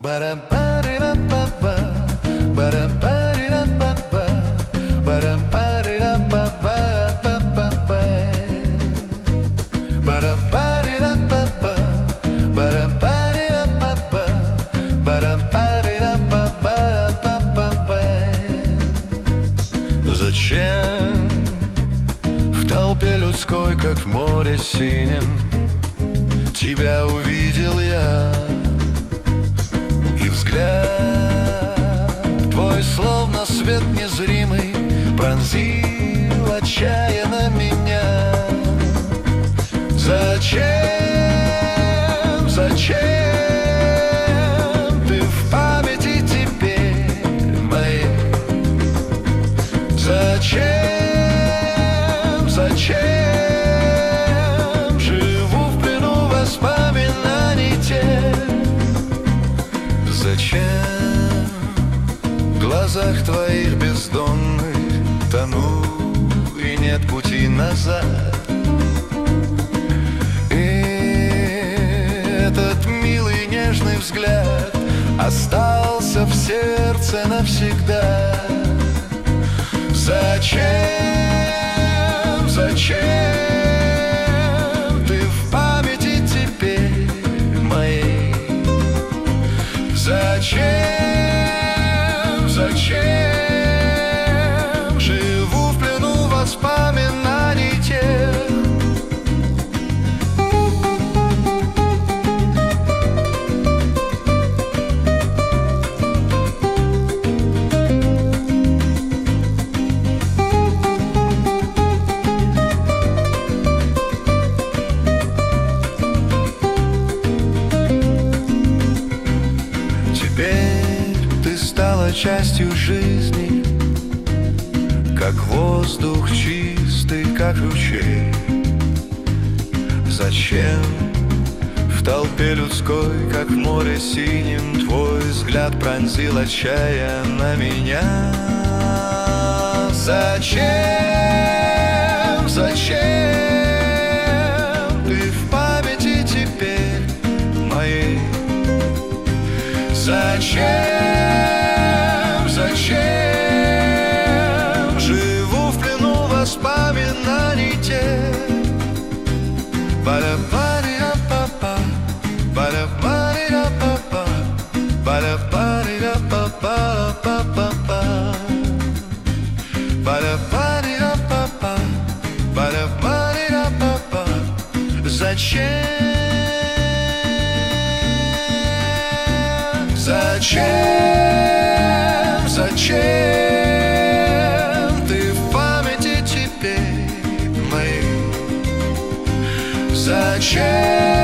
Зачем в толпе людской, как в море синем, тебя увидел я, и взгляд твой, словно свет незримый, пронзил отчаянно меня. Зачем, зачем ты в памяти теперь моей? Зачем, зачем живу в плену воспоминаний тех? Зачем в глазах твоих бездонных тону, и нет пути назад? И этот милый нежный взгляд остался в сердце навсегда. Зачем, зачем ты в памяти теперь моей? Зачем, зачем живу в плену воспоминаний тех? Частью жизни, как воздух чистый, как ручей. Зачем в толпе людской, как в море синем, твой взгляд пронзил отчаянно меня? Зачем, зачем ты в памяти теперь моей? Зачем, зачем живу в плену воспоминаний тех? Ба-да-ба-ди-да-ба-ба, ба-да-ба-ди-да-ба-ба, ба-да-ба-ди-да-ба-ба-ба-ба, ба-да-ба-ди-да-ба-ба, ба-да-ба-ди-да-ба-ба. Зачем, зачем, зачем ты в памяти теперь моей? Зачем?